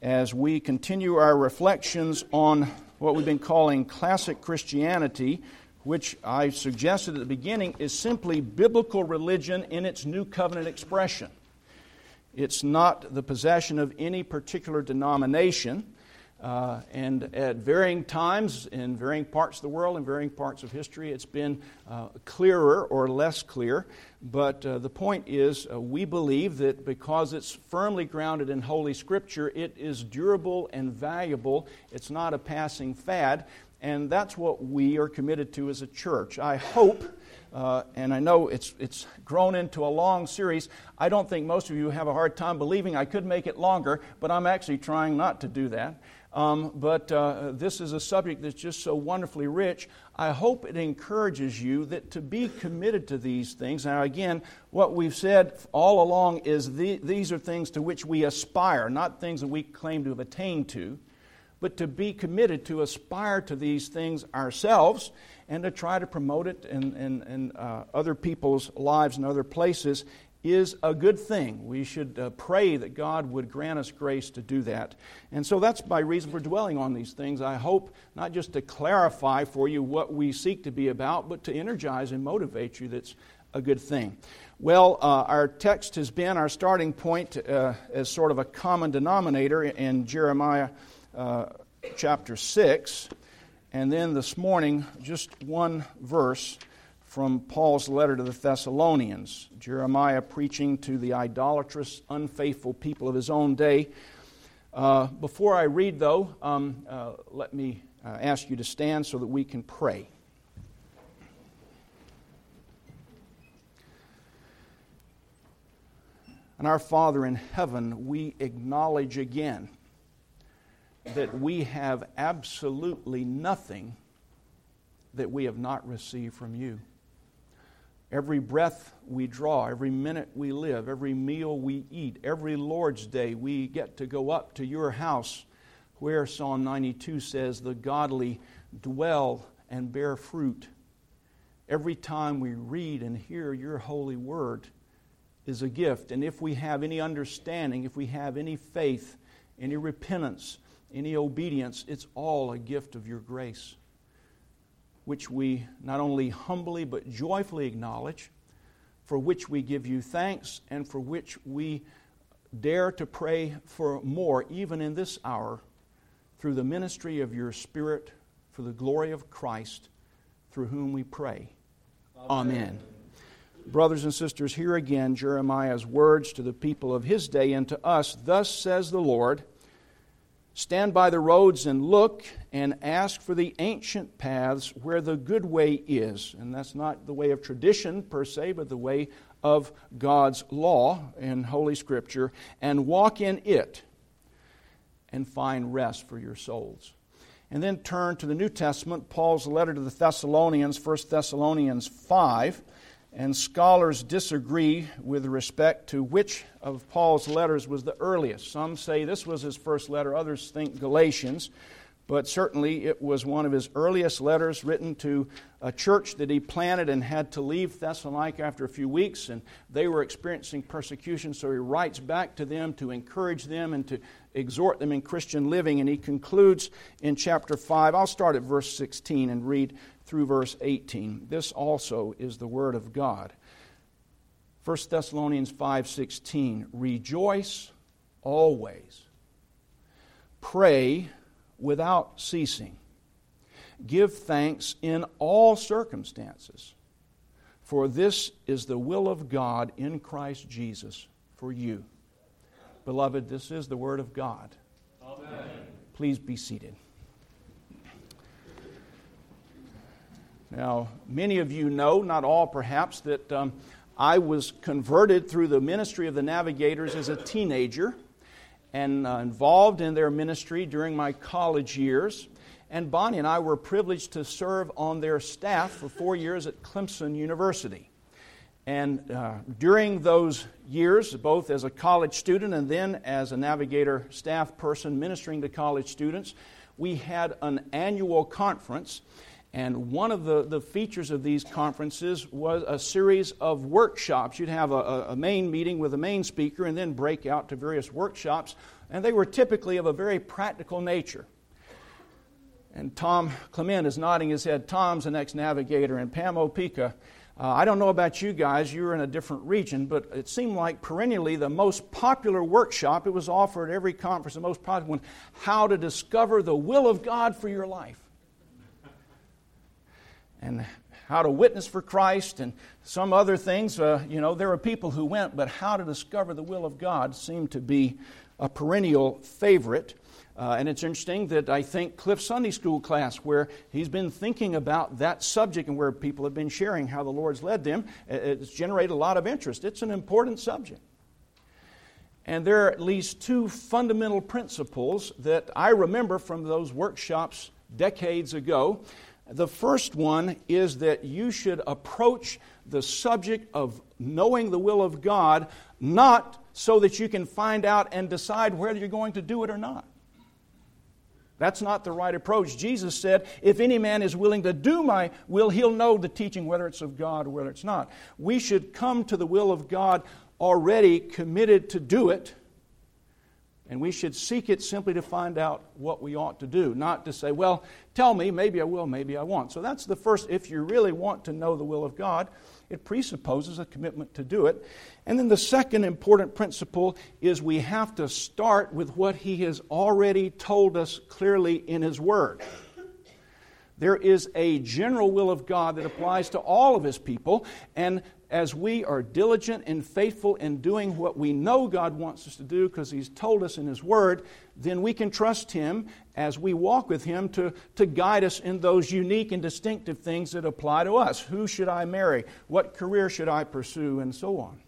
as we continue our reflections on what we've been calling classic Christianity, which I suggested at the beginning is simply biblical religion in its New Covenant expression. It's not the possession of any particular denomination, and at varying times in varying parts of the world and varying parts of history, it's been clearer or less clear. But the point is, we believe that because it's firmly grounded in Holy Scripture, it is durable and valuable. It's not a passing fad, and that's what we are committed to as a church. I hope, and I know it's grown into a long series. I don't think most of you have a hard time believing I could make it longer, but I'm actually trying not to do that. But this is a subject that's just so wonderfully rich. I hope it encourages you that to be committed to these things. Now again, what we've said all along is these are things to which we aspire, not things that we claim to have attained to, but to be committed to aspire to these things ourselves and to try to promote it in other people's lives and other places is a good thing. We should pray that God would grant us grace to do that. And so that's my reason for dwelling on these things. I hope not just to clarify for you what we seek to be about, but to energize and motivate you. That's a good thing. Well, our text has been our starting point as sort of a common denominator in Jeremiah chapter 6. And then this morning, just one verse from Paul's letter to the Thessalonians. Jeremiah preaching to the idolatrous, unfaithful people of his own day. Before I read, though, let me ask you to stand so that we can pray. And our Father in heaven, we acknowledge again that we have absolutely nothing that we have not received from you. Every breath we draw, every minute we live, every meal we eat, every Lord's Day we get to go up to your house where Psalm 92 says the godly dwell and bear fruit. Every time we read and hear your holy word is a gift. And if we have any understanding, if we have any faith, any repentance, any obedience, it's all a gift of your grace, which we not only humbly but joyfully acknowledge, for which we give you thanks, and for which we dare to pray for more, even in this hour, through the ministry of your Spirit, for the glory of Christ, through whom we pray. Amen. Brothers and sisters, here again Jeremiah's words to the people of his day and to us. Thus says the Lord, stand by the roads and look and ask for the ancient paths where the good way is. And that's not the way of tradition per se, but the way of God's law in Holy Scripture. And walk in it and find rest for your souls. And then turn to the New Testament, Paul's letter to the Thessalonians, 1 Thessalonians 5. And scholars disagree with respect to which of Paul's letters was the earliest. Some say this was his first letter, others think Galatians. But certainly it was one of his earliest letters written to a church that he planted and had to leave Thessalonica after a few weeks. And they were experiencing persecution, so he writes back to them to encourage them and to exhort them in Christian living. And he concludes in chapter 5. I'll start at verse 16 and read through verse 18. This also is the word of God. 1 Thessalonians 5:16. Rejoice always. Pray without ceasing. Give thanks in all circumstances, for this is the will of God in Christ Jesus for you. Beloved, this is the word of God. Amen. Please be seated. Now, many of you know, not all perhaps, that I was converted through the ministry of the Navigators as a teenager and involved in their ministry during my college years. And Bonnie and I were privileged to serve on their staff for 4 years at Clemson University. And during those years, both as a college student and then as a Navigator staff person ministering to college students, we had an annual conference. And one of the features of these conferences was a series of workshops. You'd have a main meeting with a main speaker and then break out to various workshops And they were typically of a very practical nature. And Tom Clement is nodding his head. Tom's the next navigator. And Pam Opeka, I don't know about you guys, you were in a different region, but it seemed like perennially the most popular workshop, it was offered at every conference, the most popular one, how to discover the will of God for your life. And how to witness for Christ and some other things. There were people who went, but how to discover the will of God seemed to be a perennial favorite. And it's interesting that I think Cliff's Sunday school class, where he's been thinking about that subject and where people have been sharing how the Lord's led them, it's generated a lot of interest. It's an important subject. And there are at least two fundamental principles that I remember from those workshops decades ago. The first one is that you should approach the subject of knowing the will of God not so that you can find out and decide whether you're going to do it or not. That's not the right approach. Jesus said, if any man is willing to do my will, he'll know the teaching, whether it's of God or whether it's not. We should come to the will of God already committed to do it, and we should seek it simply to find out what we ought to do, not to say, well, tell me, maybe I will, maybe I won't. So that's the first. If you really want to know the will of God, it presupposes a commitment to do it. And then the second important principle is we have to start with what He has already told us clearly in His Word. There is a general will of God that applies to all of His people, and as we are diligent and faithful in doing what we know God wants us to do because He's told us in His Word, then we can trust Him as we walk with Him to guide us in those unique and distinctive things that apply to us. Who should I marry? What career should I pursue? And so on.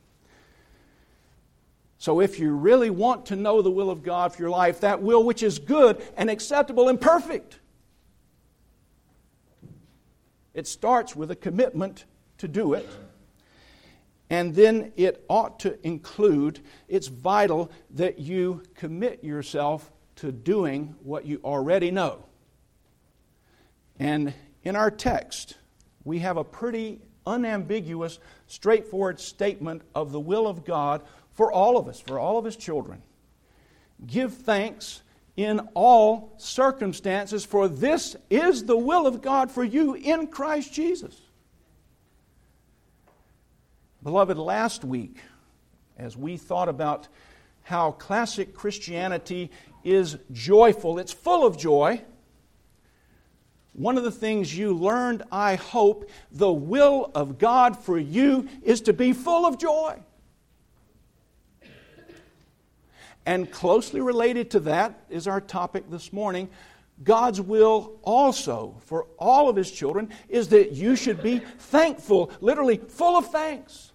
So if you really want to know the will of God for your life, that will which is good and acceptable and perfect, it starts with a commitment to do it. And then it ought to include, it's vital that you commit yourself to doing what you already know. And in our text, we have a pretty unambiguous, straightforward statement of the will of God for all of us, for all of His children. Give thanks in all circumstances, for this is the will of God for you in Christ Jesus. Beloved, last week, as we thought about how classic Christianity is joyful, it's full of joy, one of the things you learned, I hope, the will of God for you is to be full of joy. And closely related to that is our topic this morning. God's will also for all of His children is that you should be thankful, literally full of thanks.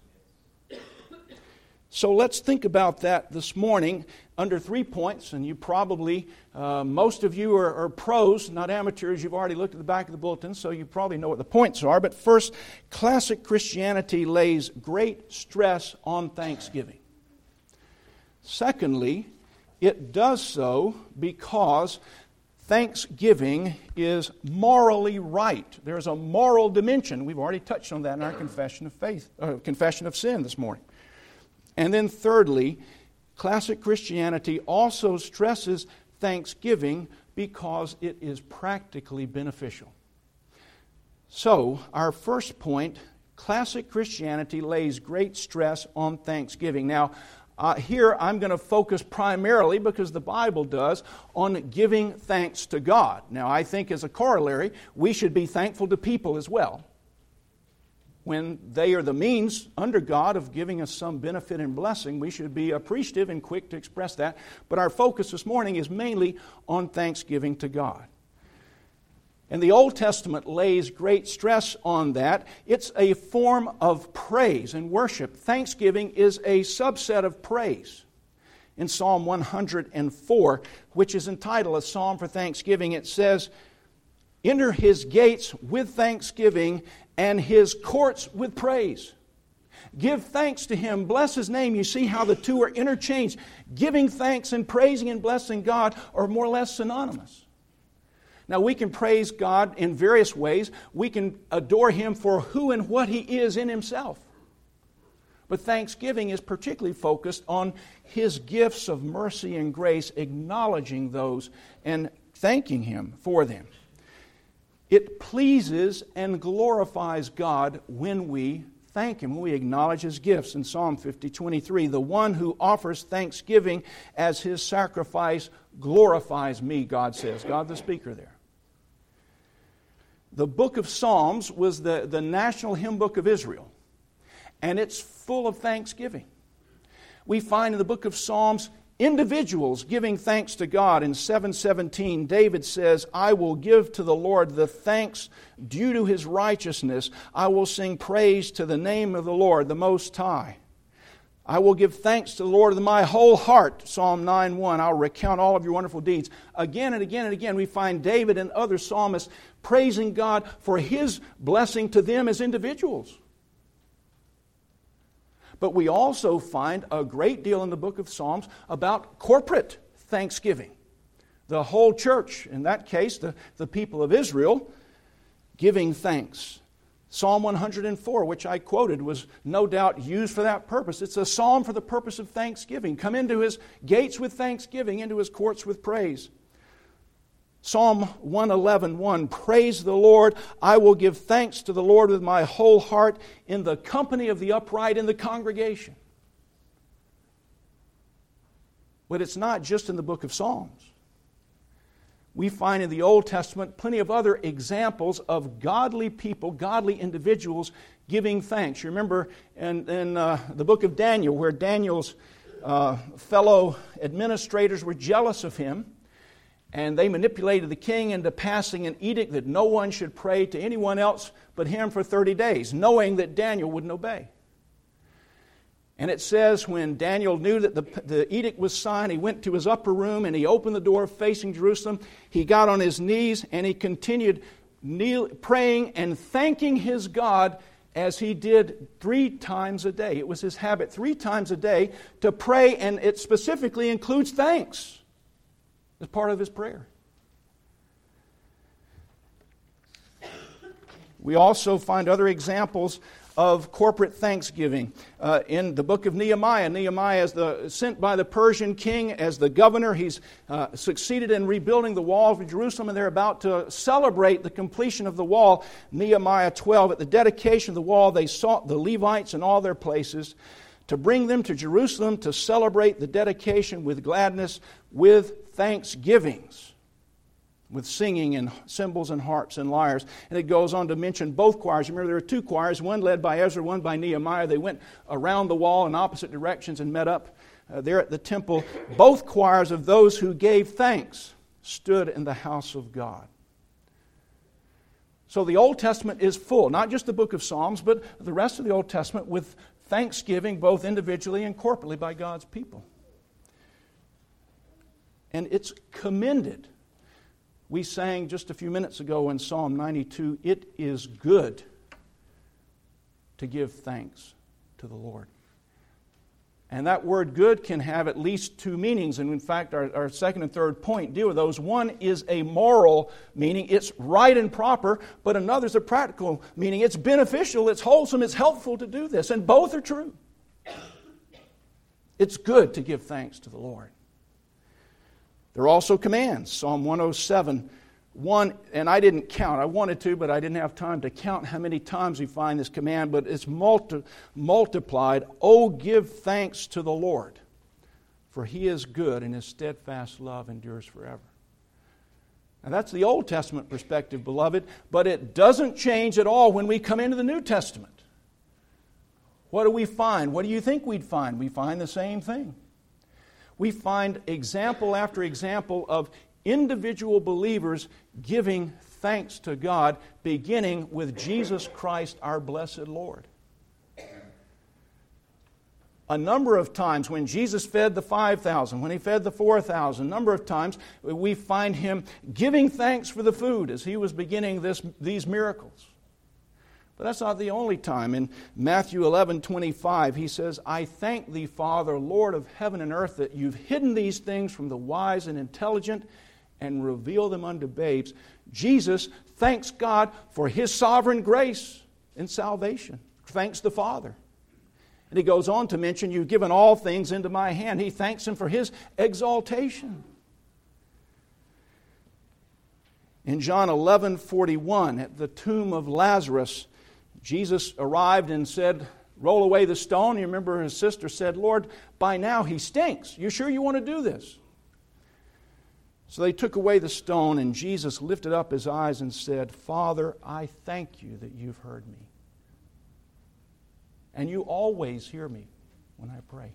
So let's think about that this morning under 3 points, and you probably, most of you are pros, not amateurs. You've already looked at the back of the bulletin, so you probably know what the points are. But first, classic Christianity lays great stress on thanksgiving. Secondly, it does so because thanksgiving is morally right. There's a moral dimension. We've already touched on that in our confession of sin this morning. And then thirdly, classic Christianity also stresses thanksgiving because it is practically beneficial. So, our first point, classic Christianity lays great stress on thanksgiving. Now, here I'm going to focus primarily, because the Bible does, on giving thanks to God. Now, I think as a corollary, we should be thankful to people as well, when they are the means under God of giving us some benefit and blessing. We should be appreciative and quick to express that. But our focus this morning is mainly on thanksgiving to God. And the Old Testament lays great stress on that. It's a form of praise and worship. Thanksgiving is a subset of praise. In Psalm 104, which is entitled A Psalm for Thanksgiving, it says, "Enter His gates with thanksgiving and His courts with praise. Give thanks to Him, bless His name." You see how the two are interchanged. Giving thanks and praising and blessing God are more or less synonymous. Now, we can praise God in various ways. We can adore Him for who and what He is in Himself. But thanksgiving is particularly focused on His gifts of mercy and grace, acknowledging those and thanking Him for them. It pleases and glorifies God when we thank Him, when we acknowledge His gifts. In Psalm 50:23, the one who offers thanksgiving as his sacrifice glorifies me, God says. God the speaker there. The book of Psalms was the national hymn book of Israel, and it's full of thanksgiving. We find in the book of Psalms individuals giving thanks to God. In 7:17, David says, I will give to the Lord the thanks due to His righteousness. I will sing praise to the name of the Lord, the Most High. I will give thanks to the Lord with my whole heart. Psalm 9:1, I'll recount all of your wonderful deeds. Again and again and again, we find David and other psalmists praising God for His blessing to them as individuals. But we also find a great deal in the book of Psalms about corporate thanksgiving. The whole church, in that case, the people of Israel, giving thanks. Psalm 104, which I quoted, was no doubt used for that purpose. It's a psalm for the purpose of thanksgiving. Come into His gates with thanksgiving, into His courts with praise. Psalm 111:1, praise the Lord. I will give thanks to the Lord with my whole heart in the company of the upright in the congregation. But it's not just in the book of Psalms. We find in the Old Testament plenty of other examples of godly people, godly individuals giving thanks. You remember in the book of Daniel, where Daniel's fellow administrators were jealous of him, and they manipulated the king into passing an edict that no one should pray to anyone else but him for 30 days, knowing that Daniel wouldn't obey. And it says when Daniel knew that the edict was signed, he went to his upper room and he opened the door facing Jerusalem. He got on his knees and he continued praying and thanking his God as he did 3 times a day. It was his habit 3 times a day to pray, and it specifically includes thanks as part of his prayer. We also find other examples of corporate thanksgiving. In the book of Nehemiah, Nehemiah is sent by the Persian king as the governor. He's succeeded in rebuilding the wall of Jerusalem, and they're about to celebrate the completion of the wall. Nehemiah 12, at the dedication of the wall, they sought the Levites in all their places to bring them to Jerusalem to celebrate the dedication with gladness, with thanksgivings, with singing and cymbals and harps and lyres. And it goes on to mention both choirs. Remember, there were 2 choirs, one led by Ezra, one by Nehemiah. They went around the wall in opposite directions and met up there at the temple. Both choirs of those who gave thanks stood in the house of God. So the Old Testament is full, not just the book of Psalms, but the rest of the Old Testament with thanksgiving both individually and corporately by God's people. And it's commended. We sang just a few minutes ago in Psalm 92, it is good to give thanks to the Lord. And that word good can have at least 2 meanings. And in fact, our second and third point deal with those. One is a moral meaning. It's right and proper. But another is a practical meaning. It's beneficial, it's wholesome, it's helpful to do this. And both are true. It's good to give thanks to the Lord. There are also commands. Psalm 107:1, and I didn't count. I wanted to, but I didn't have time to count how many times we find this command, but it's multiplied. Oh, give thanks to the Lord, for He is good, and His steadfast love endures forever. Now that's the Old Testament perspective, beloved, but it doesn't change at all when we come into the New Testament. What do we find? What do you think we'd find? We find the same thing. We find example after example of individual believers giving thanks to God, beginning with Jesus Christ, our blessed Lord. A number of times when Jesus fed the 5,000, when He fed the 4,000, a number of times we find Him giving thanks for the food as He was beginning these miracles. But that's not the only time. In Matthew 11:25, He says, I thank Thee, Father, Lord of heaven and earth, that You've hidden these things from the wise and intelligent and revealed them unto babes. Jesus thanks God for His sovereign grace in salvation. Thanks the Father. And he goes on to mention, you've given all things into my hand. He thanks him for his exaltation. In John 11:41, at the tomb of Lazarus, Jesus arrived and said, roll away the stone. You remember his sister said, Lord, by now he stinks. You sure you want to do this? So they took away the stone, and Jesus lifted up his eyes and said, Father, I thank you that you've heard me. And you always hear me when I pray.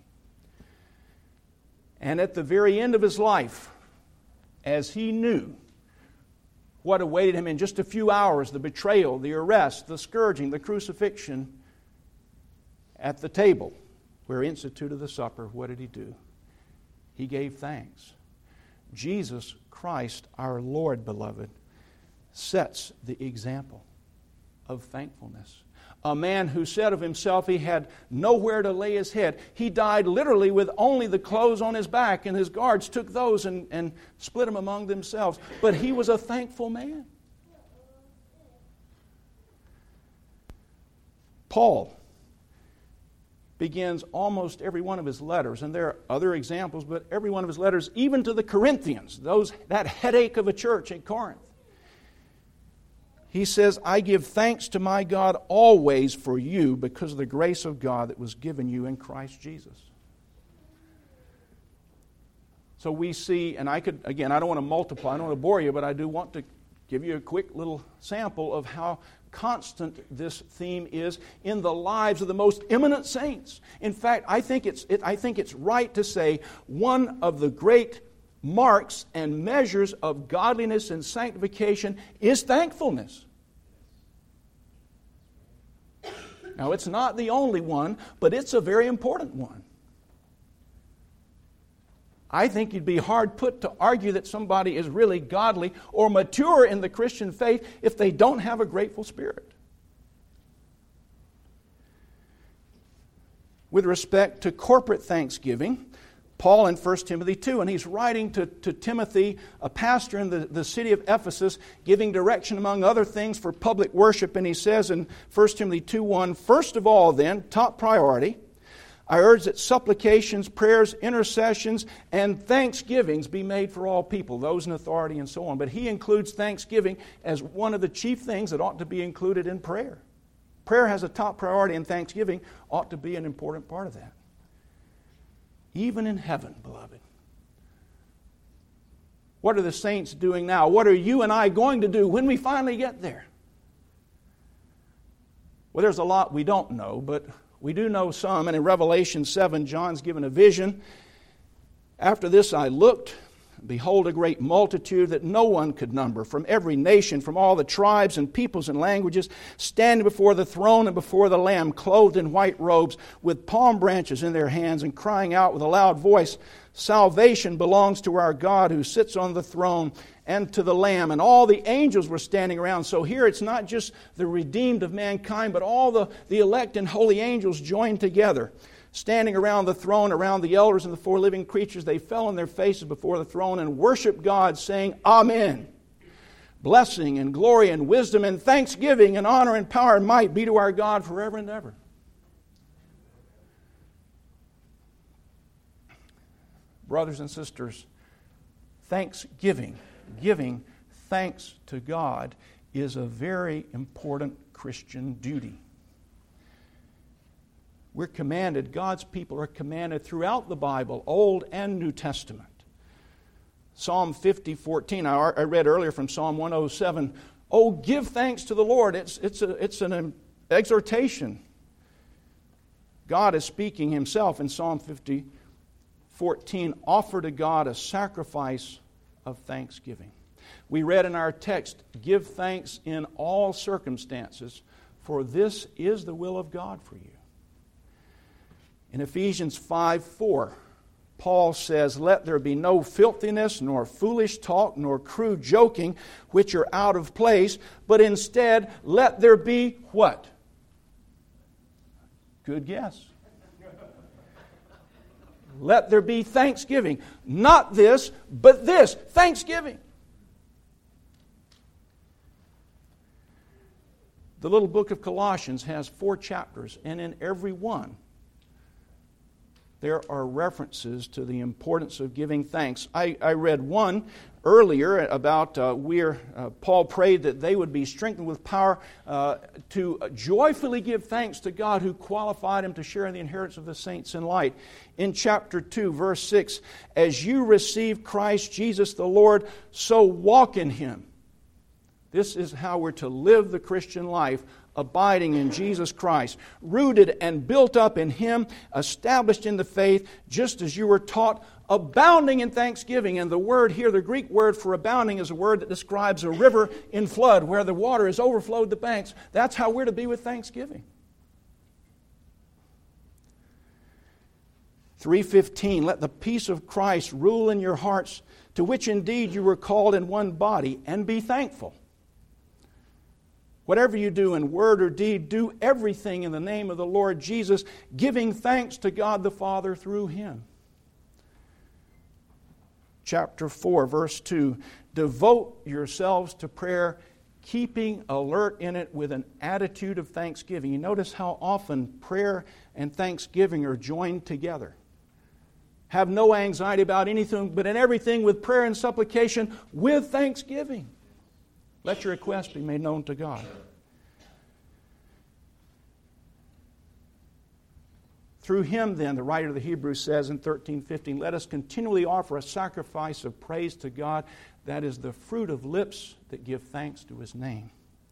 And at the very end of his life, as he knew what awaited him in just a few hours, the betrayal, the arrest, the scourging, the crucifixion, at the table where he instituted the supper, what did he do? He gave thanks. Jesus Christ, our Lord, beloved, sets the example of thankfulness. A man who said of himself he had nowhere to lay his head. He died literally with only the clothes on his back, and his guards took those and split them among themselves. But he was a thankful man. Paul begins almost every one of his letters, and there are other examples, but every one of his letters, even to the Corinthians, that headache of a church in Corinth. He says, I give thanks to my God always for you because of the grace of God that was given you in Christ Jesus. So we see, and I don't want to multiply, I don't want to bore you, but I do want to give you a quick little sample of how constant this theme is in the lives of the most eminent saints. In fact, I think it's right to say one of the great marks and measures of godliness and sanctification is thankfulness. Now, it's not the only one, but it's a very important one. I think you'd be hard put to argue that somebody is really godly or mature in the Christian faith if they don't have a grateful spirit. With respect to corporate thanksgiving, Paul in 1 Timothy 2, and he's writing to Timothy, a pastor in the city of Ephesus, giving direction among other things for public worship, and he says in 1 Timothy 2:1, first of all then, top priority, I urge that supplications, prayers, intercessions, and thanksgivings be made for all people, those in authority and so on. But he includes thanksgiving as one of the chief things that ought to be included in prayer. Prayer has a top priority, and thanksgiving ought to be an important part of that. Even in heaven, beloved. What are the saints doing now? What are you and I going to do when we finally get there? Well, there's a lot we don't know, but we do know some, and in Revelation 7, John's given a vision. After this I looked, behold, a great multitude that no one could number, from every nation, from all the tribes and peoples and languages, standing before the throne and before the Lamb, clothed in white robes, with palm branches in their hands, and crying out with a loud voice, salvation belongs to our God who sits on the throne and to the Lamb. And all the angels were standing around. So here it's not just the redeemed of mankind, but all the elect and holy angels joined together. Standing around the throne, around the elders and the four living creatures, they fell on their faces before the throne and worshiped God, saying, Amen. Blessing and glory and wisdom and thanksgiving and honor and power and might be to our God forever and ever. Brothers and sisters, thanksgiving, giving thanks to God, is a very important Christian duty. We're commanded, God's people are commanded throughout the Bible, Old and New Testament. Psalm 50:14, I read earlier from Psalm 107. Oh, give thanks to the Lord. It's an exhortation. God is speaking himself in Psalm 50:14. Offer to God a sacrifice of thanksgiving. We read in our text, give thanks in all circumstances, for this is the will of God for you. In Ephesians 5:4, Paul says, let there be no filthiness, nor foolish talk, nor crude joking, which are out of place, but instead let there be what? Good guess. Let there be thanksgiving. Not this, but this. Thanksgiving. The little book of Colossians has 4 chapters, and in every one, there are references to the importance of giving thanks. I read one earlier about Paul prayed that they would be strengthened with power to joyfully give thanks to God who qualified him to share in the inheritance of the saints in light. In chapter 2, verse 6, as you receive Christ Jesus the Lord, so walk in Him. This is how we're to live the Christian life, abiding in Jesus Christ, rooted and built up in Him, established in the faith, just as you were taught, abounding in thanksgiving. And the word here, the Greek word for abounding, is a word that describes a river in flood where the water has overflowed the banks. That's how we're to be with thanksgiving. 3:15, let the peace of Christ rule in your hearts, to which indeed you were called in one body, and be thankful. Whatever you do in word or deed, do everything in the name of the Lord Jesus, giving thanks to God the Father through Him. Chapter 4, verse 2, devote yourselves to prayer, keeping alert in it with an attitude of thanksgiving. You notice how often prayer and thanksgiving are joined together. Have no anxiety about anything, but in everything with prayer and supplication with thanksgiving. Let your requests be made known to God. Through Him, then, the writer of the Hebrews says in 13:15, let us continually offer a sacrifice of praise to God, that is the fruit of lips that give thanks to His name.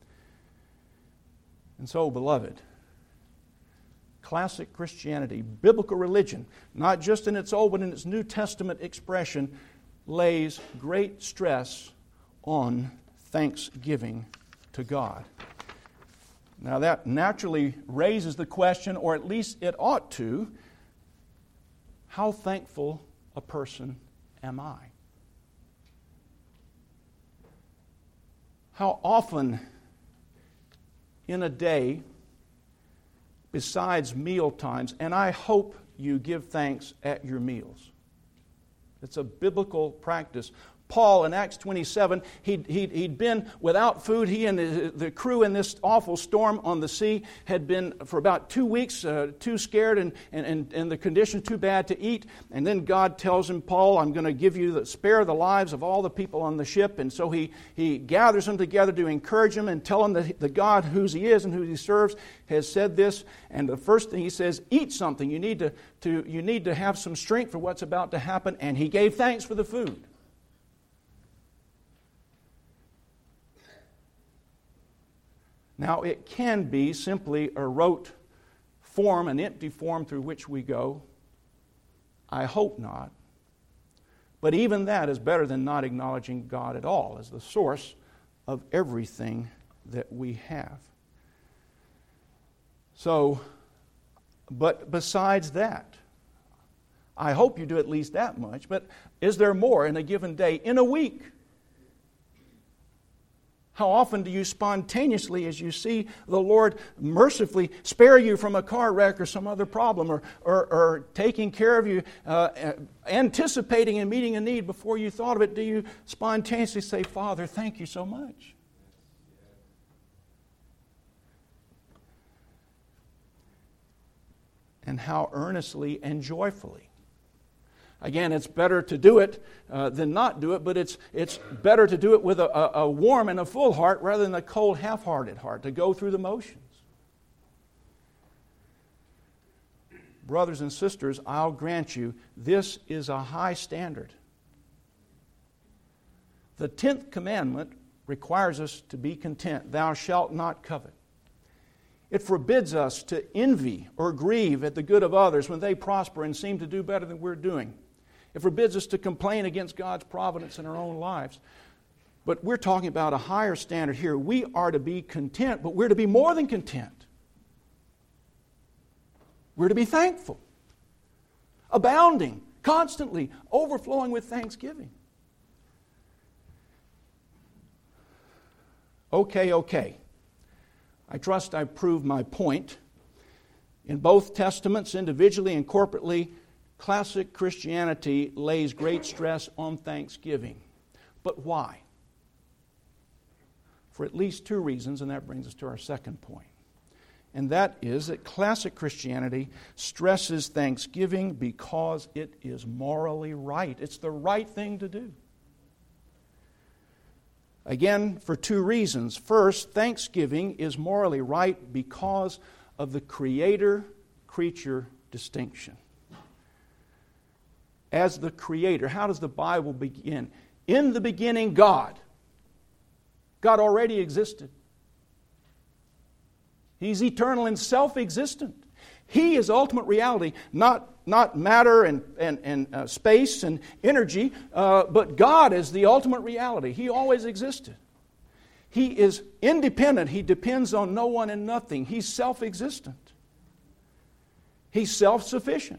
And so, beloved, classic Christianity, biblical religion, not just in its Old but in its New Testament expression, lays great stress on thanksgiving to God. Now that naturally raises the question, or at least it ought to, how thankful a person am I? How often in a day, besides meal times, and I hope you give thanks at your meals. It's a biblical practice. Paul in Acts 27, he'd been without food. He and the crew in this awful storm on the sea had been for about 2 weeks too scared and the condition too bad to eat. And then God tells him, Paul, I'm going to give you spare the lives of all the people on the ship. And so he gathers them together to encourage them and tell them that the God whose he is and who he serves has said this. And the first thing he says, eat something. You need to have some strength for what's about to happen. And he gave thanks for the food. Now, it can be simply a rote form, an empty form through which we go. I hope not. But even that is better than not acknowledging God at all as the source of everything that we have. So, but besides that, I hope you do at least that much, but is there more in a given day, in a week? How often do you spontaneously, as you see the Lord mercifully spare you from a car wreck or some other problem, or taking care of you, anticipating and meeting a need before you thought of it, do you spontaneously say, Father, thank you so much? And how earnestly and joyfully. Again, it's better to do it than not do it, but it's better to do it with a warm and a full heart rather than a cold, half-hearted heart, to go through the motions. Brothers and sisters, I'll grant you, this is a high standard. The 10th commandment requires us to be content. Thou shalt not covet. It forbids us to envy or grieve at the good of others when they prosper and seem to do better than we're doing. It forbids us to complain against God's providence in our own lives. But we're talking about a higher standard here. We are to be content, but we're to be more than content. We're to be thankful, abounding, constantly, overflowing with thanksgiving. Okay. I trust I've proved my point. In both Testaments, individually and corporately, classic Christianity lays great stress on thanksgiving. But why? For at least two reasons, and that brings us to our second point. And that is that classic Christianity stresses thanksgiving because it is morally right. It's the right thing to do. Again, for two reasons. First, thanksgiving is morally right because of the creator-creature distinction. As the Creator, how does the Bible begin? In the beginning, God. God already existed. He's eternal and self-existent. He is ultimate reality, not matter and space and energy, but God is the ultimate reality. He always existed. He is independent. He depends on no one and nothing. He's self-existent. He's self-sufficient.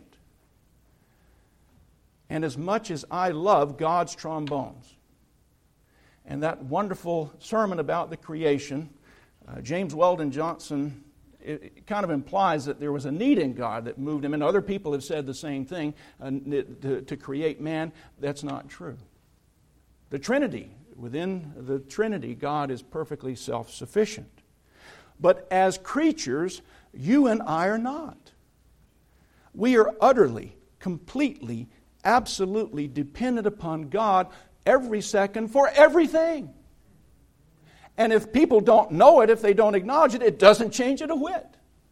And as much as I love God's trombones, and that wonderful sermon about the creation, James Weldon Johnson, it kind of implies that there was a need in God that moved him, and other people have said the same thing, to create man. That's not true. The Trinity, within the Trinity, God is perfectly self-sufficient. But as creatures, you and I are not. We are utterly, completely, absolutely dependent upon God every second for everything. And if people don't know it, if they don't acknowledge it, it doesn't change it a whit.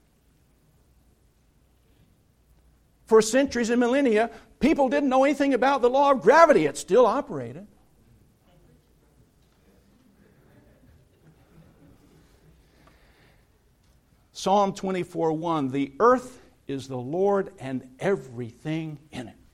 For centuries and millennia, people didn't know anything about the law of gravity. It still operated. Psalm 24:1, the earth is the Lord and everything in it.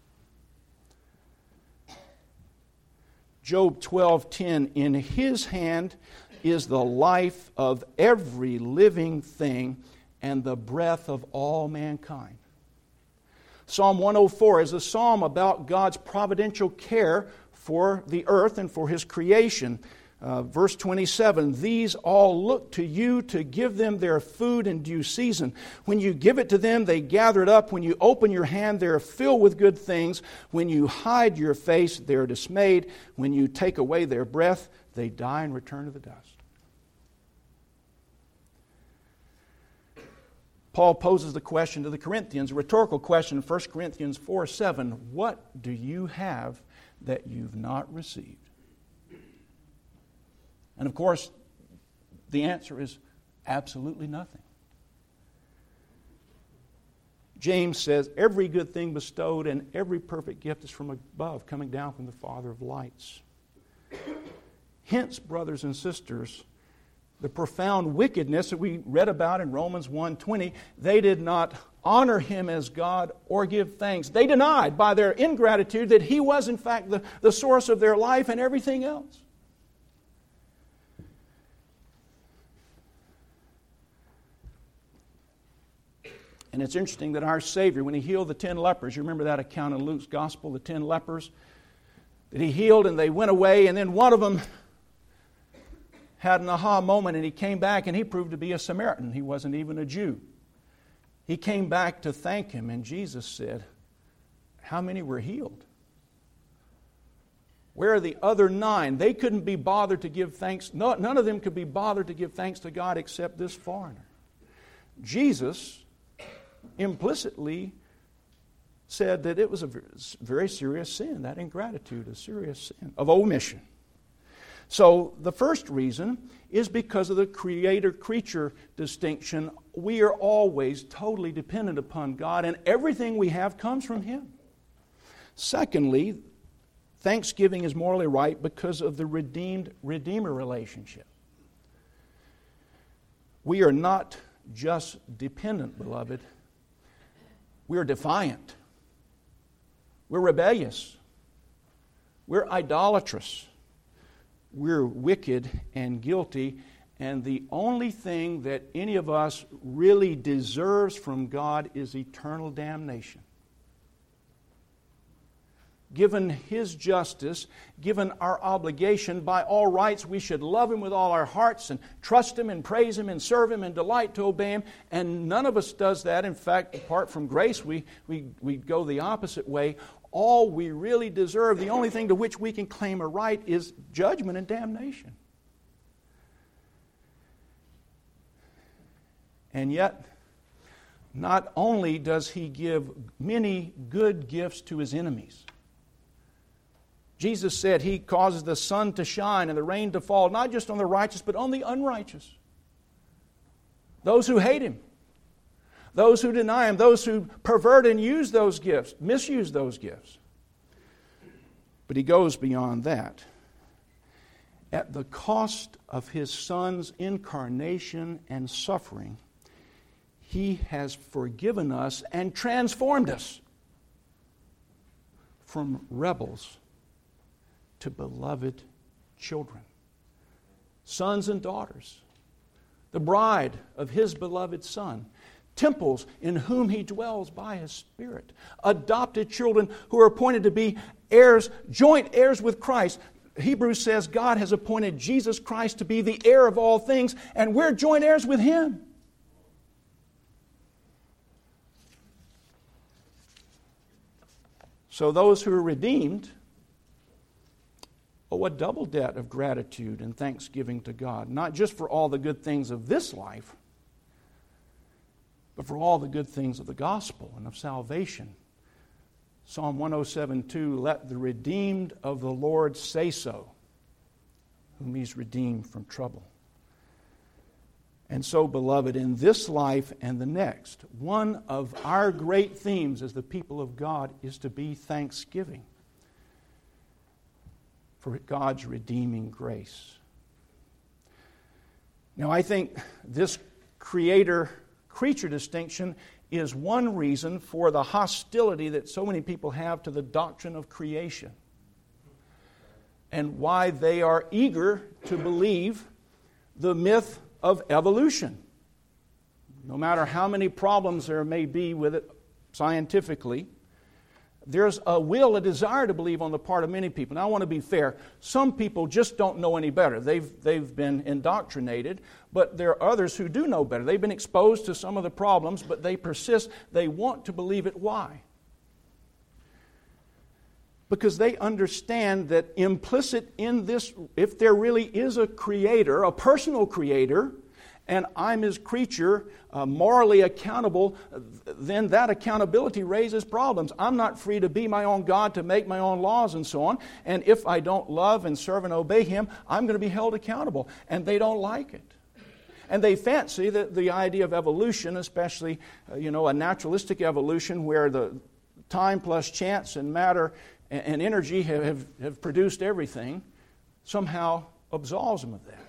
Job 12:10, in His hand is the life of every living thing and the breath of all mankind. Psalm 104 is a psalm about God's providential care for the earth and for His creation. Verse 27, these all look to you to give them their food in due season. When you give it to them, they gather it up. When you open your hand, they are filled with good things. When you hide your face, they are dismayed. When you take away their breath, they die and return to the dust. Paul poses the question to the Corinthians, a rhetorical question in 1 Corinthians 4:7. What do you have that you've not received? And of course, the answer is absolutely nothing. James says, every good thing bestowed and every perfect gift is from above, coming down from the Father of lights. Hence, brothers and sisters, the profound wickedness that we read about in Romans 1:20, they did not honor Him as God or give thanks. They denied by their ingratitude that He was in fact the source of their life and everything else. And it's interesting that our Savior, when He healed the 10 lepers, you remember that account in Luke's Gospel, the 10 lepers, that He healed and they went away, and then one of them had an aha moment and he came back and he proved to be a Samaritan. He wasn't even a Jew. He came back to thank Him, and Jesus said, how many were healed? Where are the other 9? They couldn't be bothered to give thanks. No, none of them could be bothered to give thanks to God except this foreigner. Jesus implicitly said that it was a very serious sin, that ingratitude, a serious sin of omission. So the first reason is because of the creator-creature distinction. We are always totally dependent upon God, and everything we have comes from Him. Secondly, thanksgiving is morally right because of the redeemed-redeemer relationship. We are not just dependent, beloved. We are defiant. We're rebellious. We're idolatrous. We're wicked and guilty, and the only thing that any of us really deserves from God is eternal damnation. Given His justice, given our obligation, by all rights we should love Him with all our hearts and trust Him and praise Him and serve Him and delight to obey Him, and none of us does that. In fact, apart from grace, we go the opposite way. All we really deserve, the only thing to which we can claim a right, is judgment and damnation. And yet, not only does He give many good gifts to His enemies. Jesus said He causes the sun to shine and the rain to fall, not just on the righteous, but on the unrighteous. Those who hate Him. Those who deny Him. Those who pervert and use those gifts, misuse those gifts. But He goes beyond that. At the cost of His Son's incarnation and suffering, He has forgiven us and transformed us from rebels to beloved children, sons and daughters, the bride of His beloved Son, temples in whom He dwells by His Spirit, adopted children who are appointed to be heirs, joint heirs with Christ. Hebrews says God has appointed Jesus Christ to be the heir of all things, and we're joint heirs with Him. So those who are redeemed owe a double debt of gratitude and thanksgiving to God, not just for all the good things of this life, but for all the good things of the gospel and of salvation. Psalm 107:2, let the redeemed of the Lord say so, whom He's redeemed from trouble. And so, beloved, in this life and the next, one of our great themes as the people of God is to be thanksgiving for God's redeeming grace. Now, I think this creator-creature distinction is one reason for the hostility that so many people have to the doctrine of creation, and why they are eager to believe the myth of evolution. No matter how many problems there may be with it scientifically, there's a will, a desire to believe on the part of many people. Now, I want to be fair. Some people just don't know any better. They've been indoctrinated, but there are others who do know better. They've been exposed to some of the problems, but they persist. They want to believe it. Why? Because they understand that implicit in this, if there really is a creator, a personal creator, and I'm His creature, morally accountable, then that accountability raises problems. I'm not free to be my own God, to make my own laws and so on. And if I don't love and serve and obey Him, I'm going to be held accountable. And they don't like it. And they fancy that the idea of evolution, especially a naturalistic evolution where the time plus chance and matter and energy have produced everything, somehow absolves them of that.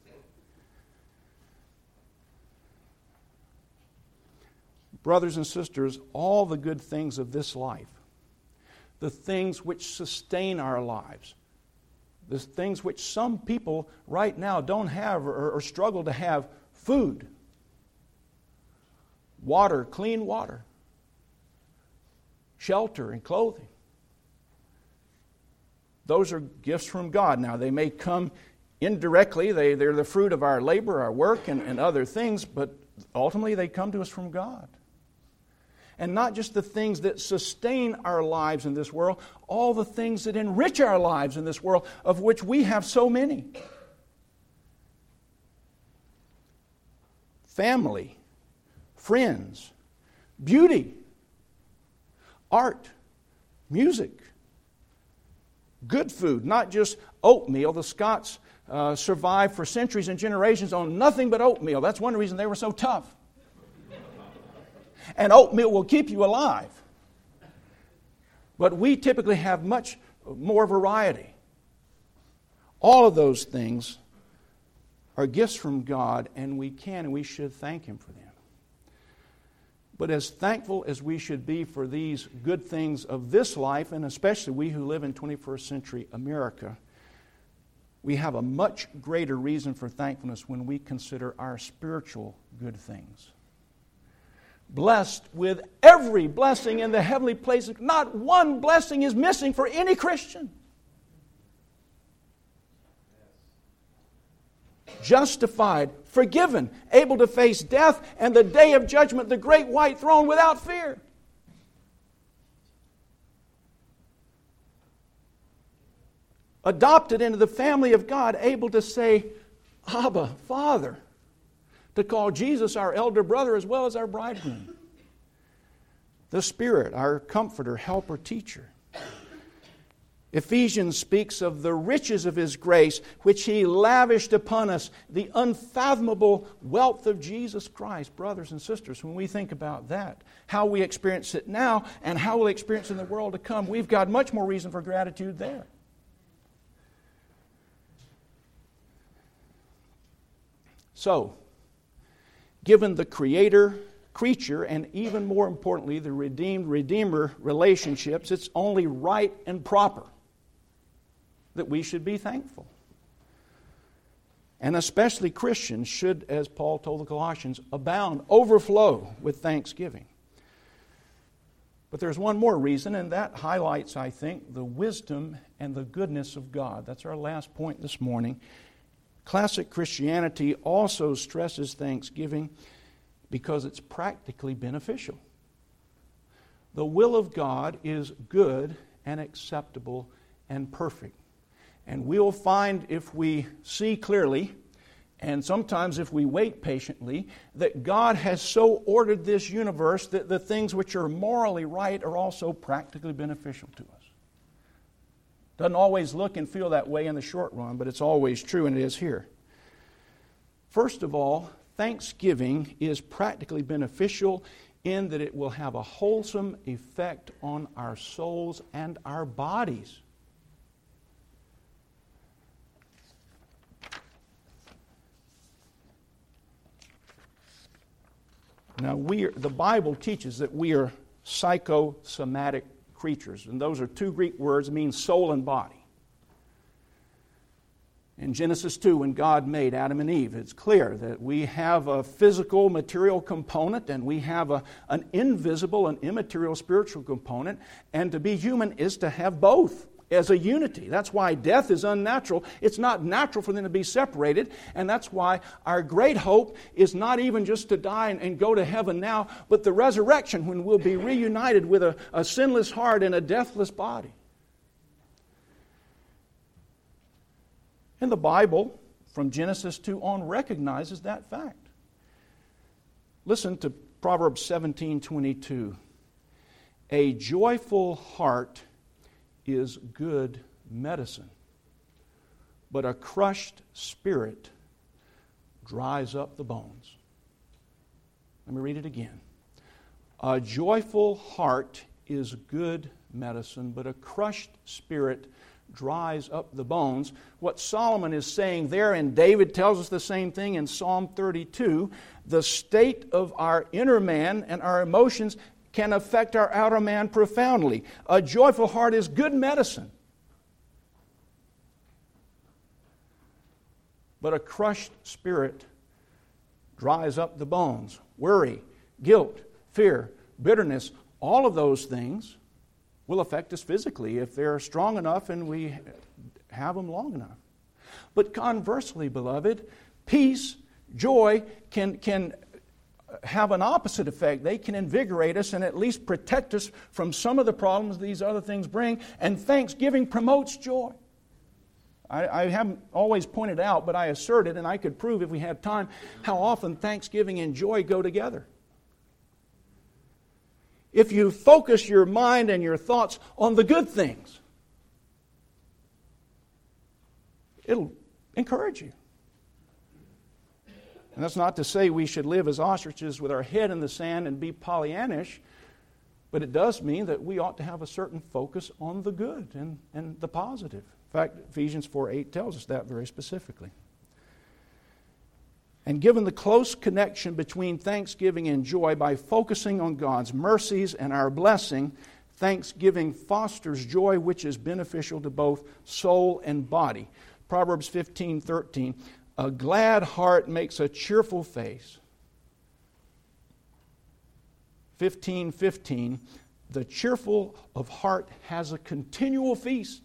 Brothers and sisters, all the good things of this life, the things which sustain our lives, the things which some people right now don't have or struggle to have, food, water, clean water, shelter and clothing. Those are gifts from God. Now, they may come indirectly. They're the fruit of our labor, our work, and other things, but ultimately they come to us from God. And not just the things that sustain our lives in this world, all the things that enrich our lives in this world, of which we have so many. Family, friends, beauty, art, music, good food, not just oatmeal. The Scots survived for centuries and generations on nothing but oatmeal. That's one reason they were so tough. And oatmeal will keep you alive. But we typically have much more variety. All of those things are gifts from God, and we can and we should thank Him for them. But as thankful as we should be for these good things of this life, and especially we who live in 21st century America, we have a much greater reason for thankfulness when we consider our spiritual good things. Blessed with every blessing in the heavenly places. Not one blessing is missing for any Christian. Justified, forgiven, able to face death and the day of judgment, the great white throne without fear. Adopted into the family of God, able to say, Abba, Father. to call Jesus our elder brother as well as our bridegroom. The Spirit, our comforter, helper, teacher. Ephesians speaks of the riches of His grace, which He lavished upon us, the unfathomable wealth of Jesus Christ. Brothers and sisters, when we think about that, how we experience it now and how we'll experience it in the world to come, we've got much more reason for gratitude there. So, given the Creator, creature, and even more importantly, the redeemed-redeemer relationships, it's only right and proper that we should be thankful. And especially Christians should, as Paul told the Colossians, abound, overflow with thanksgiving. But there's one more reason, and that highlights, I think, the wisdom and the goodness of God. That's our last point this morning. Classic Christianity also stresses thanksgiving because it's practically beneficial. The will of God is good and acceptable and perfect. And we'll find, if we see clearly, and sometimes if we wait patiently, that God has so ordered this universe that the things which are morally right are also practically beneficial to us. Doesn't always look and feel that way in the short run, but it's always true, and it is here. First of all, thanksgiving is practically beneficial in that it will have a wholesome effect on our souls and our bodies. Now, the Bible teaches that we are psychosomatic creatures, and those are two Greek words, mean soul and body. In Genesis 2, when God made Adam and Eve, it's clear that we have a physical, material component, and we have an invisible and immaterial spiritual component, and to be human is to have both as a unity. That's why death is unnatural. It's not natural for them to be separated, and that's why our great hope is not even just to die and go to heaven now, but the resurrection when we'll be reunited with a sinless heart and a deathless body. And the Bible, from Genesis 2 on, recognizes that fact. Listen to Proverbs 17:22. A joyful heart is good medicine, but a crushed spirit dries up the bones. Let me read it again. A joyful heart is good medicine, but a crushed spirit dries up the bones. What Solomon is saying there, and David tells us the same thing in Psalm 32, the state of our inner man and our emotions can affect our outer man profoundly. A joyful heart is good medicine, but a crushed spirit dries up the bones. Worry, guilt, fear, bitterness, all of those things will affect us physically if they're strong enough and we have them long enough. But conversely, beloved, peace, joy can have an opposite effect. They can invigorate us and at least protect us from some of the problems these other things bring. And thanksgiving promotes joy. I haven't always pointed out, but I assert it, and I could prove if we had time, how often thanksgiving and joy go together. If you focus your mind and your thoughts on the good things, it'll encourage you. And that's not to say we should live as ostriches with our head in the sand and be Pollyannish, but it does mean that we ought to have a certain focus on the good and the positive. In fact, Ephesians 4:8 tells us that very specifically. And given the close connection between thanksgiving and joy, by focusing on God's mercies and our blessing, thanksgiving fosters joy, which is beneficial to both soul and body. Proverbs 15:13, a glad heart makes a cheerful face. 15:15, the cheerful of heart has a continual feast.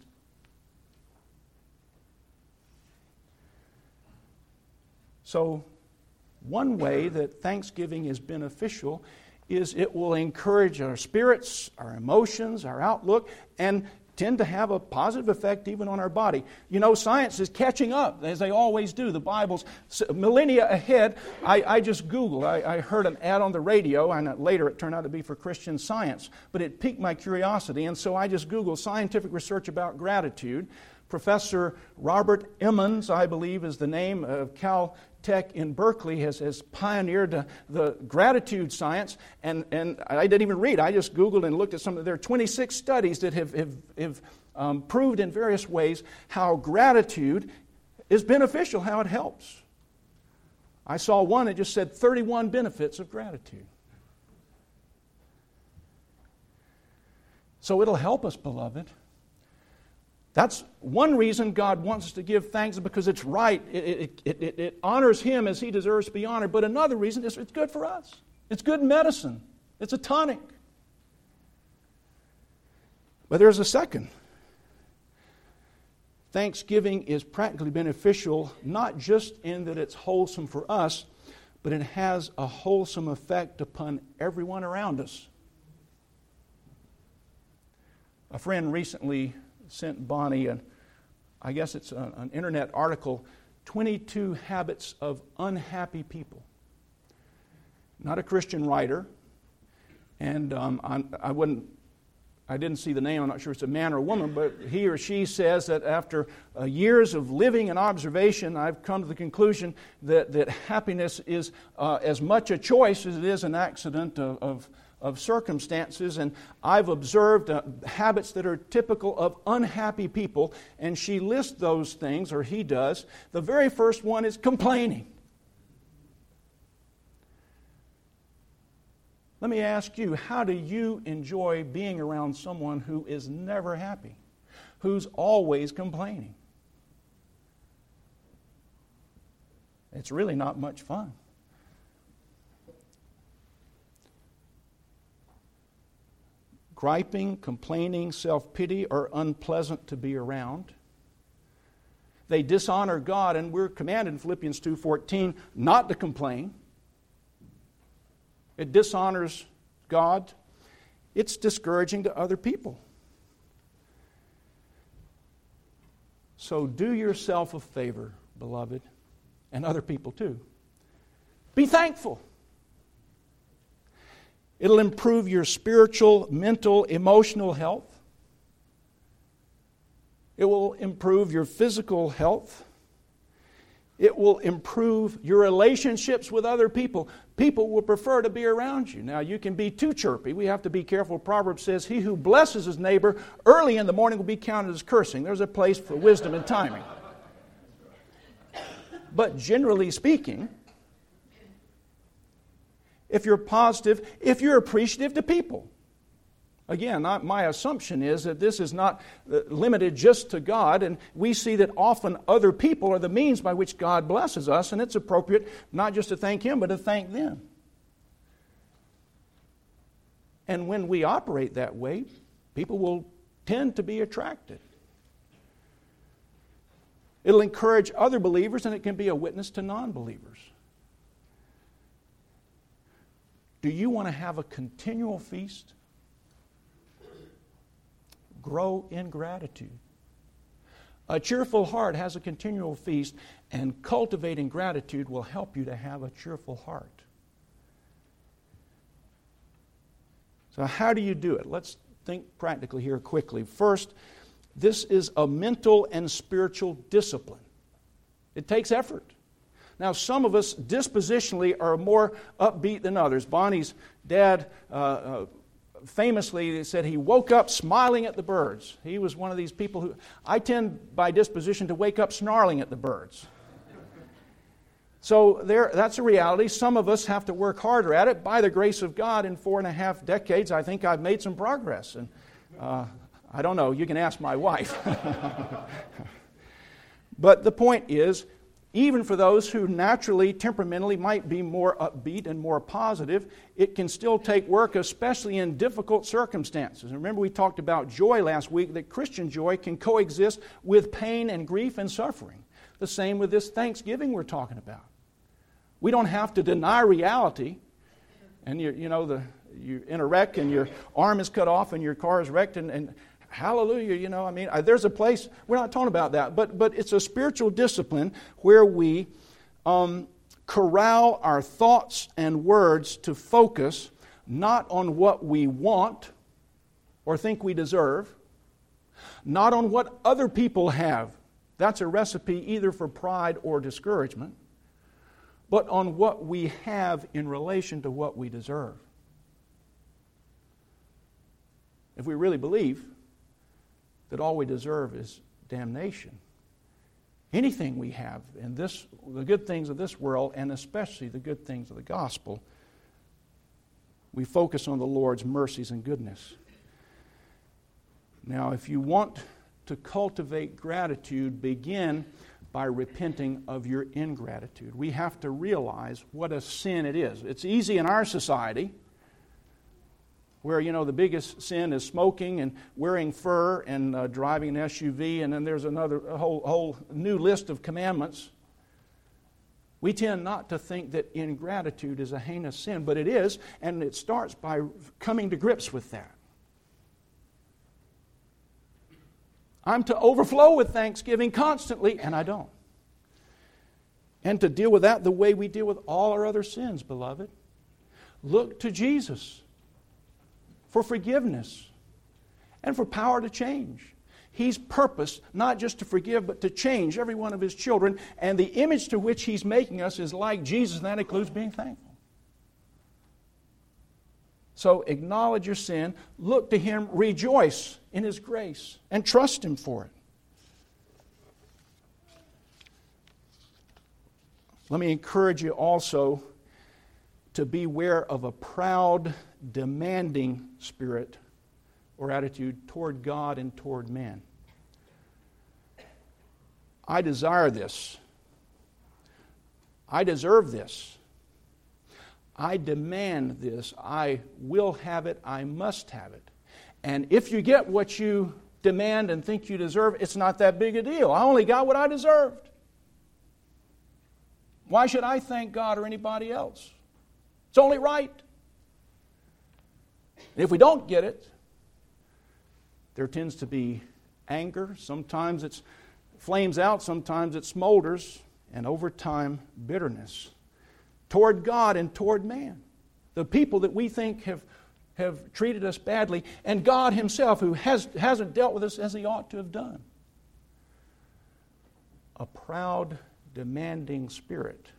So, one way that thanksgiving is beneficial is it will encourage our spirits, our emotions, our outlook, and tend to have a positive effect even on our body. You know, science is catching up, as they always do. The Bible's millennia ahead. I just Googled. I heard an ad on the radio, and later it turned out to be for Christian Science. But it piqued my curiosity, and so I just Googled scientific research about gratitude. Professor Robert Emmons, I believe is the name, of Caltech in Berkeley, has pioneered the gratitude science. And I didn't even read. I just Googled and looked at some of there are 26 studies that have proved in various ways how gratitude is beneficial, how it helps. I saw one that just said 31 benefits of gratitude. So it'll help us, beloved. That's one reason God wants us to give thanks, because it's right. It honors Him as He deserves to be honored. But another reason is it's good for us. It's good medicine. It's a tonic. But there's a second. Thanksgiving is practically beneficial, not just in that it's wholesome for us, but it has a wholesome effect upon everyone around us. A friend recently sent Bonnie, I guess it's an internet article, 22 Habits of Unhappy People. Not a Christian writer, and I didn't see the name, I'm not sure if it's a man or a woman, but he or she says that after years of living and observation, I've come to the conclusion that happiness is as much a choice as it is an accident of circumstances, and I've observed habits that are typical of unhappy people, and she lists those things, or he does. The very first one is complaining. Let me ask you, how do you enjoy being around someone who is never happy, who's always complaining? It's really not much fun. Griping, complaining, self-pity are unpleasant to be around. They dishonor God, and we're commanded in Philippians 2:14 not to complain. It dishonors God. It's discouraging to other people. So do yourself a favor, beloved, and other people too. Be thankful. It'll improve your spiritual, mental, emotional health. It will improve your physical health. It will improve your relationships with other people. People will prefer to be around you. Now, you can be too chirpy. We have to be careful. Proverbs says, he who blesses his neighbor early in the morning will be counted as cursing. There's a place for wisdom and timing. But generally speaking, if you're positive, if you're appreciative to people. Again, my assumption is that this is not limited just to God, and we see that often other people are the means by which God blesses us, and it's appropriate not just to thank Him, but to thank them. And when we operate that way, people will tend to be attracted. It'll encourage other believers, and it can be a witness to non-believers. Do you want to have a continual feast? Grow in gratitude. A cheerful heart has a continual feast, and cultivating gratitude will help you to have a cheerful heart. So how do you do it? Let's think practically here quickly. First, this is a mental and spiritual discipline. It takes effort. Now, some of us dispositionally are more upbeat than others. Bonnie's dad famously said he woke up smiling at the birds. He was one of these people who, I tend by disposition to wake up snarling at the birds. So that's a reality. Some of us have to work harder at it. By the grace of God, in 4.5 decades, I think I've made some progress. And I don't know, you can ask my wife. But the point is, even for those who naturally, temperamentally might be more upbeat and more positive, it can still take work, especially in difficult circumstances. And remember, we talked about joy last week, that Christian joy can coexist with pain and grief and suffering. The same with this Thanksgiving we're talking about. We don't have to deny reality. And you're in a wreck and your arm is cut off and your car is wrecked, and hallelujah, there's a place, we're not talking about that, but it's a spiritual discipline where we corral our thoughts and words to focus not on what we want or think we deserve, not on what other people have. That's a recipe either for pride or discouragement, but on what we have in relation to what we deserve. If we really believe that all we deserve is damnation, anything we have in the good things of this world, and especially the good things of the gospel, we focus on the Lord's mercies and goodness. Now, if you want to cultivate gratitude, begin by repenting of your ingratitude. We have to realize what a sin it is. It's easy in our society, where, the biggest sin is smoking and wearing fur and driving an SUV, and then there's a whole new list of commandments. We tend not to think that ingratitude is a heinous sin, but it is, and it starts by coming to grips with that. I'm to overflow with thanksgiving constantly, and I don't. And to deal with that the way we deal with all our other sins, beloved. Look to Jesus for forgiveness and for power to change. He's purposed not just to forgive, but to change every one of His children. And the image to which He's making us is like Jesus, and that includes being thankful. So acknowledge your sin, look to Him, rejoice in His grace, and trust Him for it. Let me encourage you also to beware of a proud, demanding spirit or attitude toward God and toward man. I desire this. I deserve this. I demand this. I will have it. I must have it. And if you get what you demand and think you deserve, it's not that big a deal. I only got what I deserved. Why should I thank God or anybody else? It's only right. And if we don't get it, there tends to be anger. Sometimes it flames out, sometimes it smolders, and over time, bitterness toward God and toward man. The people that we think have treated us badly, and God Himself, who hasn't dealt with us as He ought to have done. A proud, demanding spirit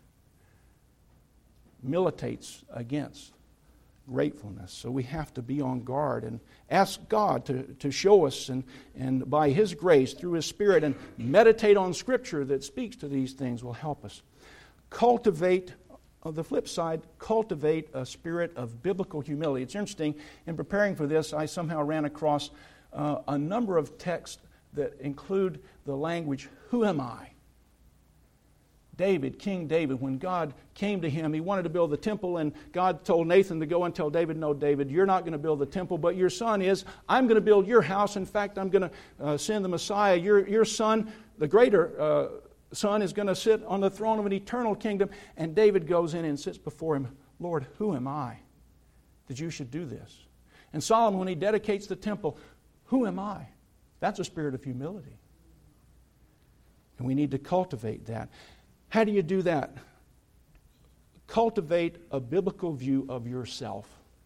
militates against gratefulness. So we have to be on guard and ask God to show us and by His grace, through His Spirit, and meditate on Scripture that speaks to these things will help us. Cultivate, on the flip side, cultivate a spirit of biblical humility. It's interesting, in preparing for this, I somehow ran across a number of texts that include the language, "Who am I?" David, King David, when God came to him, he wanted to build the temple, and God told Nathan to go and tell David, "No, David, you're not going to build the temple, but your son is. I'm going to build your house. In fact, I'm going to send the Messiah. Your son, the greater son, is going to sit on the throne of an eternal kingdom." And David goes in and sits before him, "Lord, who am I that you should do this?" And Solomon, when he dedicates the temple, "Who am I?" That's a spirit of humility. And we need to cultivate that. How do you do that? Cultivate a biblical view of yourself.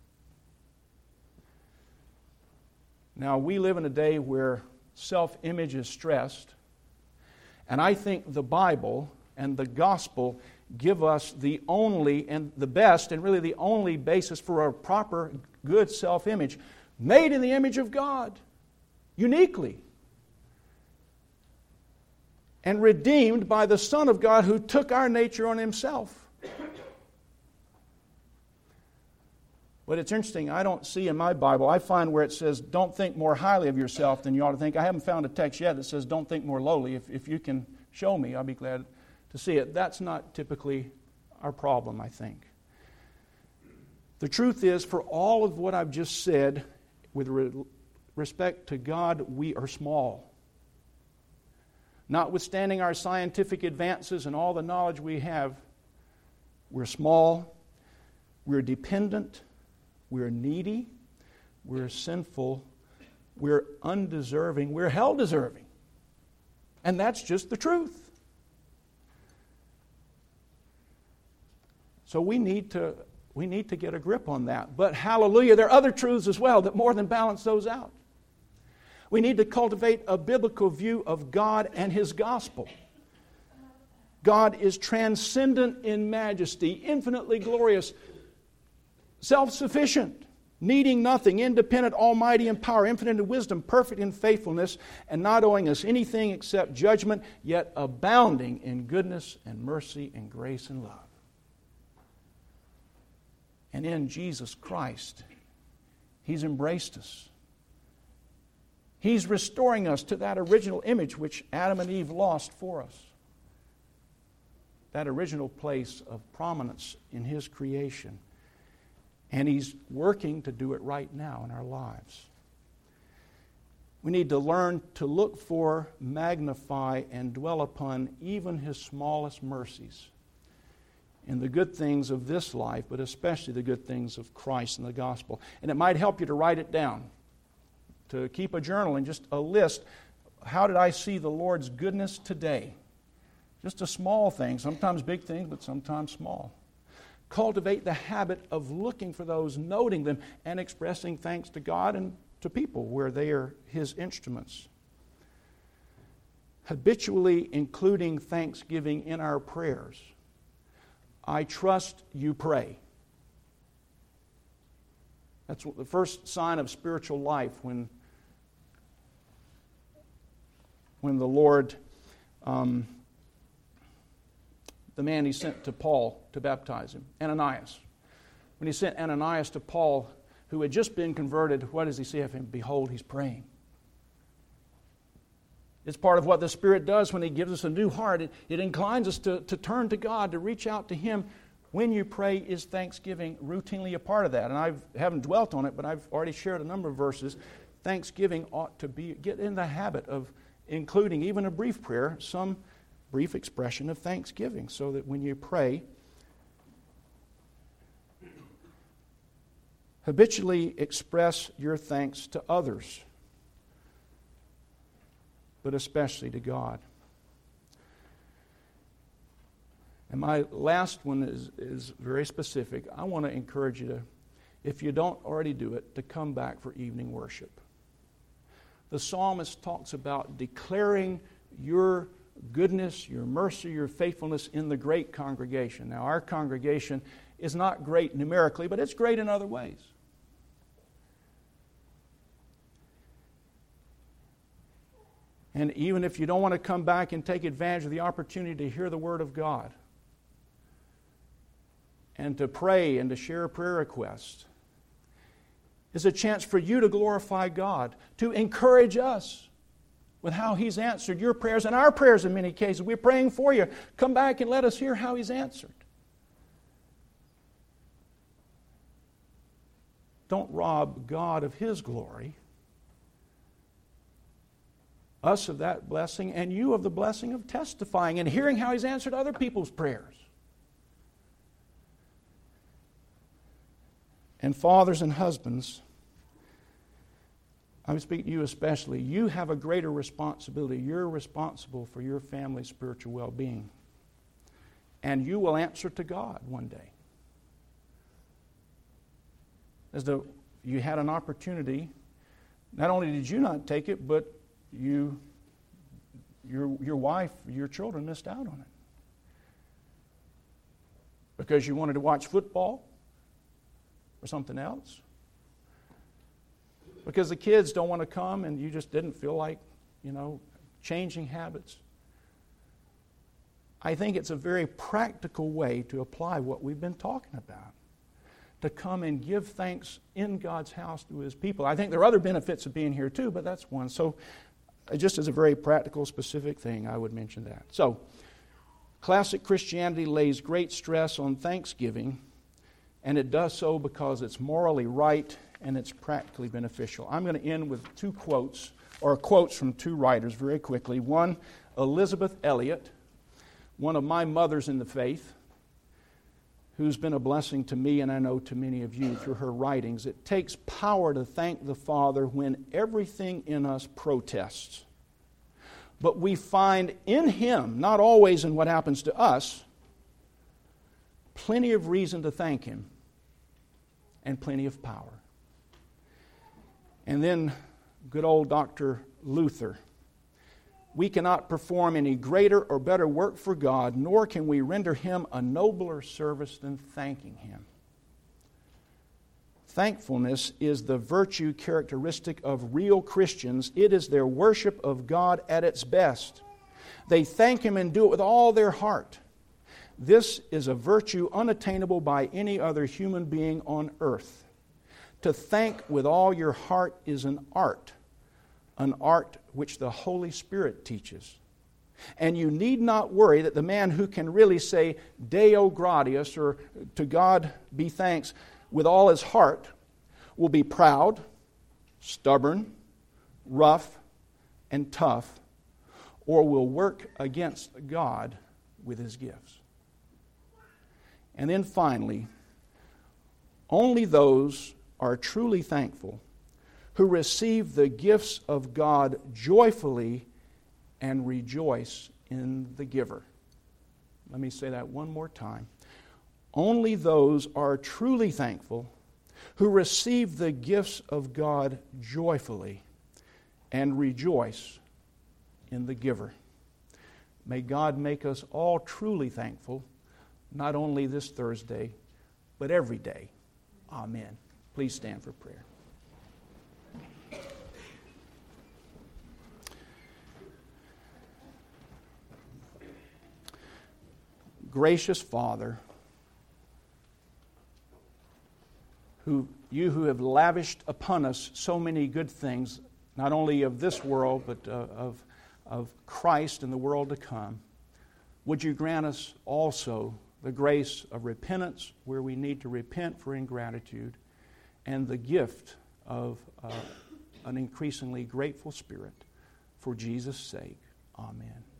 Now, we live in a day where self-image is stressed, and I think the Bible and the gospel give us the only and the best and really the only basis for a proper, good self-image, made in the image of God, uniquely, and redeemed by the Son of God who took our nature on Himself. But it's interesting, I don't see in my Bible, I find where it says, "Don't think more highly of yourself than you ought to think." I haven't found a text yet that says, "Don't think more lowly." If you can show me, I'll be glad to see it. That's not typically our problem, I think. The truth is, for all of what I've just said, with respect to God, we are small. Notwithstanding our scientific advances and all the knowledge we have, we're small, we're dependent, we're needy, we're sinful, we're undeserving, we're hell deserving. And that's just the truth. So we need to get a grip on that. But hallelujah, there are other truths as well that more than balance those out. We need to cultivate a biblical view of God and His gospel. God is transcendent in majesty, infinitely glorious, self-sufficient, needing nothing, independent, almighty in power, infinite in wisdom, perfect in faithfulness, and not owing us anything except judgment, yet abounding in goodness and mercy and grace and love. And in Jesus Christ, He's embraced us. He's restoring us to that original image which Adam and Eve lost for us. That original place of prominence in His creation. And He's working to do it right now in our lives. We need to learn to look for, magnify, and dwell upon even His smallest mercies in the good things of this life, but especially the good things of Christ and the gospel. And it might help you to write it down, to keep a journal and just a list. How did I see the Lord's goodness today? Just a small thing, sometimes big things, but sometimes small. Cultivate the habit of looking for those, noting them, and expressing thanks to God and to people where they are His instruments. Habitually including thanksgiving in our prayers. I trust you pray. That's the first sign of spiritual life when the Lord, the man He sent to Paul to baptize him, Ananias. When He sent Ananias to Paul, who had just been converted, what does He say of him? Behold, he's praying. It's part of what the Spirit does when He gives us a new heart. It inclines us to turn to God, to reach out to Him. When you pray, is thanksgiving routinely a part of that? And I haven't dwelt on it, but I've already shared a number of verses. Thanksgiving ought to get in the habit of including even a brief prayer, some brief expression of thanksgiving, so that when you pray, habitually express your thanks to others, but especially to God. And my last one is very specific. I want to encourage you to, if you don't already do it, to come back for evening worship. The psalmist talks about declaring your goodness, your mercy, your faithfulness in the great congregation. Now, our congregation is not great numerically, but it's great in other ways. And even if you don't want to come back and take advantage of the opportunity to hear the Word of God and to pray and to share a prayer request, is a chance for you to glorify God, to encourage us with how He's answered your prayers and our prayers in many cases. We're praying for you. Come back and let us hear how He's answered. Don't rob God of His glory, us of that blessing, and you of the blessing of testifying and hearing how He's answered other people's prayers. And fathers and husbands, I'm speaking to you especially, you have a greater responsibility. You're responsible for your family's spiritual well-being. And you will answer to God one day. As though you had an opportunity, not only did you not take it, but your wife, your children missed out on it. Because you wanted to watch football or something else. Because the kids don't want to come and you just didn't feel like, changing habits. I think it's a very practical way to apply what we've been talking about. To come and give thanks in God's house to His people. I think there are other benefits of being here too, but that's one. So just as a very practical, specific thing, I would mention that. So, classic Christianity lays great stress on thanksgiving, and it does so because it's morally right and it's practically beneficial. I'm going to end with two quotes from two writers very quickly. One, Elizabeth Elliot, one of my mothers in the faith. who's been a blessing to me and I know to many of you through her writings. It takes power to thank the Father when everything in us protests. But we find in Him, not always in what happens to us, plenty of reason to thank Him and plenty of power. And then good old Dr. Luther. We cannot perform any greater or better work for God, nor can we render Him a nobler service than thanking Him. Thankfulness is the virtue characteristic of real Christians. It is their worship of God at its best. They thank Him and do it with all their heart. This is a virtue unattainable by any other human being on earth. To thank with all your heart is an art which the Holy Spirit teaches. And you need not worry that the man who can really say Deo gratias, or to God be thanks, with all his heart, will be proud, stubborn, rough, and tough, or will work against God with his gifts. And then finally, only those are truly thankful who receive the gifts of God joyfully and rejoice in the giver. Let me say that one more time. Only those are truly thankful who receive the gifts of God joyfully and rejoice in the giver. May God make us all truly thankful, not only this Thursday, but every day. Amen. Please stand for prayer. Gracious Father, you who have lavished upon us so many good things, not only of this world, but of Christ and the world to come, would you grant us also the grace of repentance where we need to repent for ingratitude, and the gift of an increasingly grateful spirit for Jesus' sake. Amen.